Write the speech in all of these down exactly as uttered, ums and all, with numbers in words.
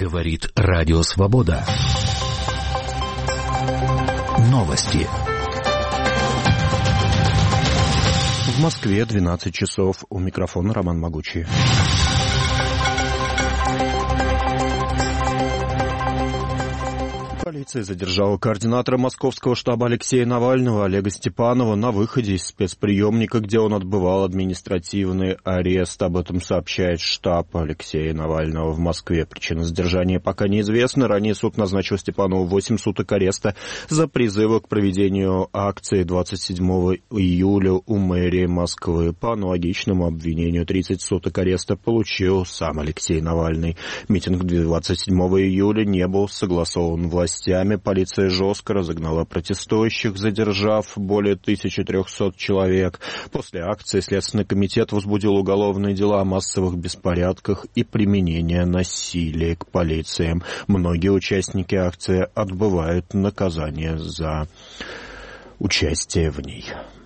Говорит Радио Свобода. Новости. В Москве двенадцать часов. У микрофона Роман Могучий. Полиция задержала координатора московского штаба Алексея Навального Олега Степанова на выходе из спецприемника, где он отбывал административный арест. Об этом сообщает штаб Алексея Навального в Москве. Причина задержания пока неизвестна. Ранее суд назначил Степанову восемь суток ареста за призывы к проведению акции двадцать седьмого июля у мэрии Москвы. По аналогичному обвинению тридцать суток ареста получил сам Алексей Навальный. Митинг двадцать седьмого июля не был согласован властями. Полиция жестко разогнала протестующих, задержав более тысячи трехсот человек. После акции Следственный комитет возбудил уголовные дела о массовых беспорядках и применении насилия к полициям. Многие участники акции отбывают наказание за участие в ней.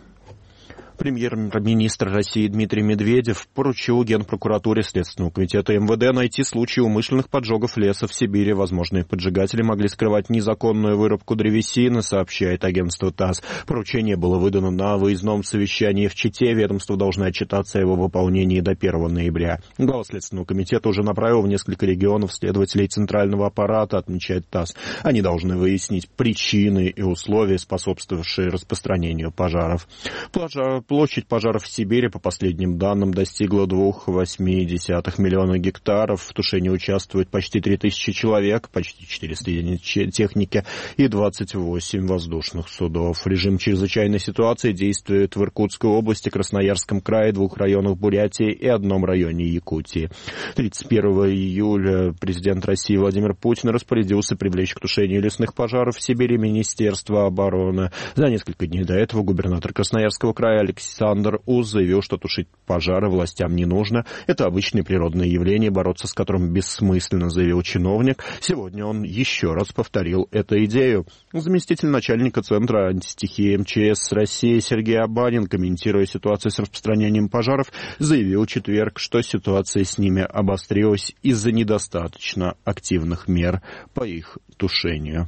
Премьер-министр России Дмитрий Медведев поручил Генпрокуратуре Следственного комитета эм вэ дэ найти случаи умышленных поджогов леса в Сибири. Возможные поджигатели могли скрывать незаконную вырубку древесины, сообщает агентство ТАСС. Поручение было выдано на выездном совещании в Чите. Ведомство должно отчитаться о его выполнении до первого ноября. Глава Следственного комитета уже направил в несколько регионов следователей центрального аппарата, отмечает ТАСС. Они должны выяснить причины и условия, способствовавшие распространению пожаров. Пожар Площадь пожаров в Сибири, по последним данным, достигла два целых восемь десятых миллиона гектаров. В тушении участвуют почти три тысячи человек, почти четыреста единиц техники и двадцать восемь воздушных судов. Режим чрезвычайной ситуации действует в Иркутской области, Красноярском крае, двух районах Бурятии и одном районе Якутии. тридцать первого июля президент России Владимир Путин распорядился привлечь к тушению лесных пожаров в Сибири Министерство обороны. За несколько дней до этого губернатор Красноярского края Александр Уз заявил, что тушить пожары властям не нужно. Это обычное природное явление, бороться с которым бессмысленно, заявил чиновник. Сегодня он еще раз повторил эту идею. Заместитель начальника Центра антистихии эм че эс России Сергей Абанин, комментируя ситуацию с распространением пожаров, заявил в четверг, что ситуация с ними обострилась из-за недостаточно активных мер по их тушению.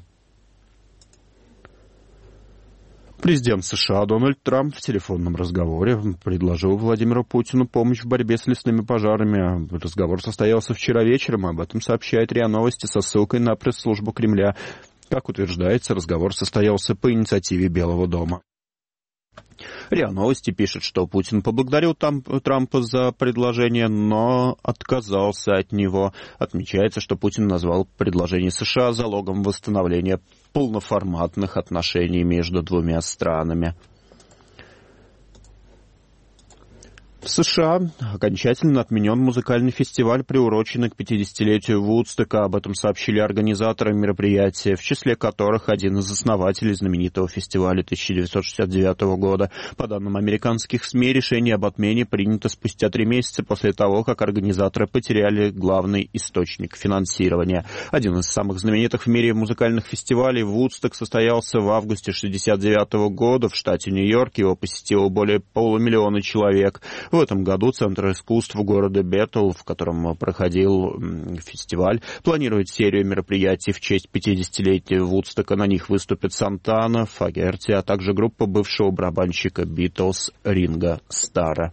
Президент США Дональд Трамп в телефонном разговоре предложил Владимиру Путину помощь в борьбе с лесными пожарами. Разговор состоялся вчера вечером, об этом сообщает РИА Новости со ссылкой на пресс-службу Кремля. Как утверждается, разговор состоялся по инициативе Белого дома. РИА Новости пишет, что Путин поблагодарил Трампа за предложение, но отказался от него. Отмечается, что Путин назвал предложение США залогом восстановления полноформатных отношений между двумя странами. В США окончательно отменен музыкальный фестиваль, приуроченный к пятидесятилетию Вудстока. Об этом сообщили организаторы мероприятия, в числе которых один из основателей знаменитого фестиваля тысяча девятьсот шестьдесят девятого года. По данным американских СМИ, решение об отмене принято спустя три месяца после того, как организаторы потеряли главный источник финансирования. Один из самых знаменитых в мире музыкальных фестивалей, Вудсток, состоялся в августе шестьдесят девятого года в штате Нью-Йорк. Его посетило более полумиллиона человек. В этом году Центр искусств города Беттл, в котором проходил фестиваль, планирует серию мероприятий в честь пятидесятилетия Вудстока. На них выступят Сантана, Фагерти, а также группа бывшего барабанщика Битлз Ринго Старра.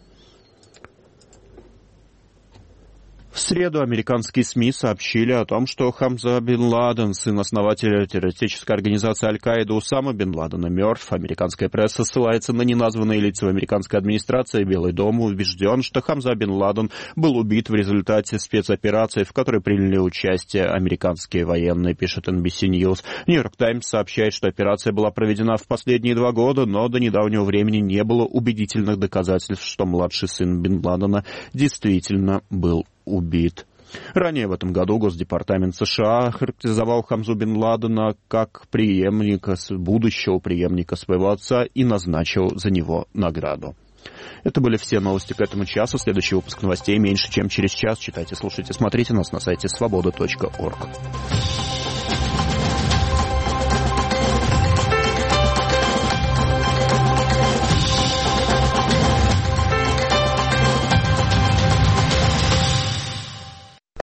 В среду американские СМИ сообщили о том, что Хамза бин Ладен, сын основателя террористической организации Аль-Каида Усама бин Ладена, мертв. Американская пресса ссылается на неназванные лица в американской администрации. Белый дом убежден, что Хамза бин Ладен был убит в результате спецоперации, в которой приняли участие американские военные, пишет эн би си News. Нью-Йорк Таймс сообщает, что операция была проведена в последние два года, но до недавнего времени не было убедительных доказательств, что младший сын бин Ладена действительно был убит. Ранее в этом году Госдепартамент США характеризовал Хамзу бин Ладена как преемника, будущего преемника своего отца и назначил за него награду. Это были все новости к этому часу. Следующий выпуск новостей меньше, чем через час. Читайте, слушайте, смотрите нас на сайте свобода точка орг.